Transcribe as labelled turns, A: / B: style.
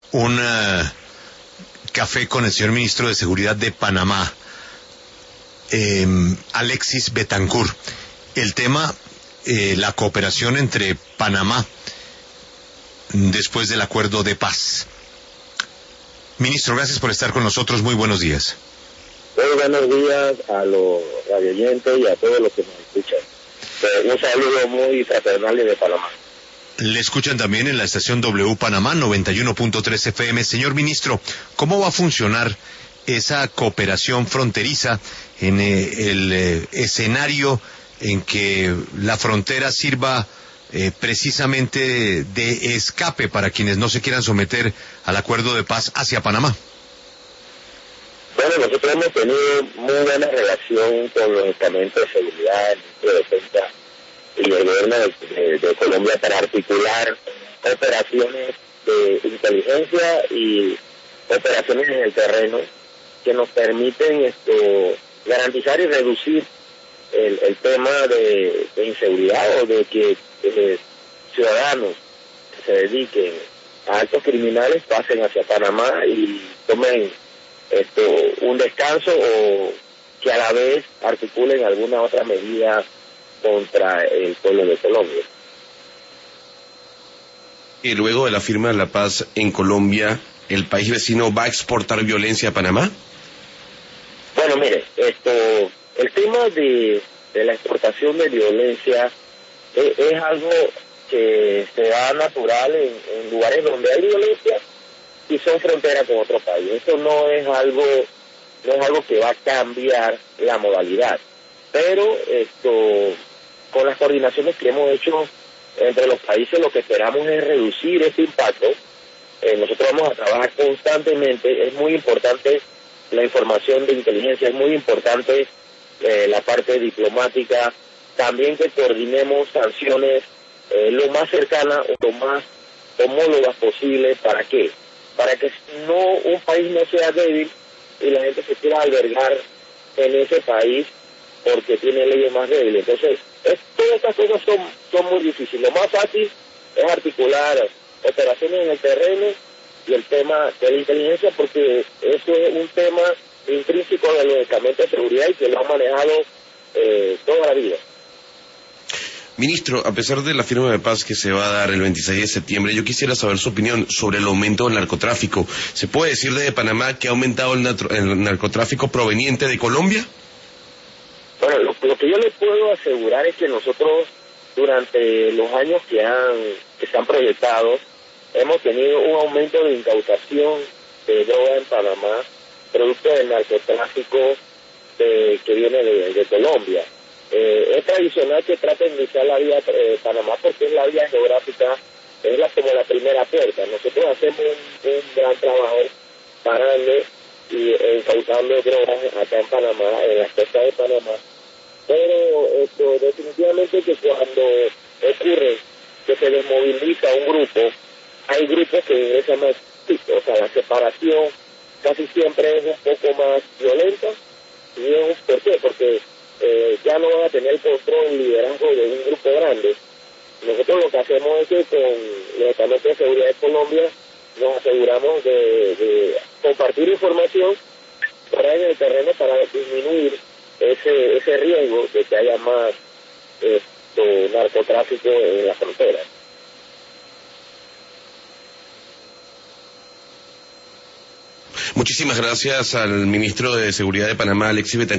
A: un café con el señor ministro de Seguridad de Panamá, Alexis Betancourt. El tema, la cooperación entre Panamá después del acuerdo de paz. Ministro, gracias por estar con nosotros. Muy buenos días.
B: Muy buenos días a los radioyentes y a todos los que nos escuchan. Un saludo muy fraternal de Panamá.
A: Le escuchan también en la estación W Panamá 91.3 FM. Señor ministro, ¿cómo va a funcionar esa cooperación fronteriza en el escenario en que la frontera sirva precisamente de escape para quienes no se quieran someter al acuerdo de paz hacia Panamá?
B: Bueno, nosotros hemos tenido muy buena relación con los estamentos de seguridad, de defensa y el gobierno de Colombia para articular operaciones de inteligencia y operaciones en el terreno que nos permiten garantizar y reducir el tema de inseguridad o de que ciudadanos que se dediquen a actos criminales pasen hacia Panamá y tomen un descanso o que a la vez articulen alguna otra medida contra el pueblo de Colombia.
C: Y luego de la firma de la paz en Colombia, ¿el país vecino va a exportar violencia a Panamá?
B: Bueno, mire, el tema de la exportación de violencia es algo que se da natural en lugares donde hay violencia y son fronteras con otro país. Eso no es algo que va a cambiar la modalidad, pero con las coordinaciones que hemos hecho entre los países, lo que esperamos es reducir ese impacto. Nosotros vamos a trabajar constantemente. Es muy importante la información de inteligencia, es muy importante la parte diplomática, también que coordinemos sanciones lo más cercanas o lo más homólogas posible. ¿Para qué? Para que un país no sea débil y la gente se quiera albergar en ese país porque tiene leyes más débiles. Entonces, todas estas cosas son muy difíciles. Lo más fácil es articular operaciones en el terreno y el tema de la inteligencia, porque eso es un tema intrínseco de los estamentos de seguridad y que lo han manejado toda la vida.
C: Ministro, a pesar de la firma de paz que se va a dar el 26 de septiembre, yo quisiera saber su opinión sobre el aumento del narcotráfico. ¿Se puede decir desde Panamá que ha aumentado el narcotráfico proveniente de Colombia?
B: Bueno, lo que yo le puedo asegurar es que nosotros, durante los años que se han proyectado, hemos tenido un aumento de incautación de droga en Panamá, producto del narcotráfico que viene de Colombia. Es tradicional que traten de iniciar la vía Panamá porque es la vía geográfica, es como la primera puerta. Nosotros hacemos un gran trabajo parando y incautando drogas acá en Panamá, en las costas de Panamá. Pero definitivamente que cuando ocurre que se desmoviliza un grupo, hay grupos que ingresan más, o sea, la separación casi siempre es un poco más violenta. ¿Y por qué? Porque ya no van a tener el control y liderazgo de un grupo grande. Nosotros lo que hacemos es que con los estamentos de seguridad de Colombia nos aseguramos de compartir información por ahí en el terreno para disminuir ese riesgo de que haya más narcotráfico en la frontera.
C: Muchísimas gracias al ministro de Seguridad de Panamá, Alexis Betancourt.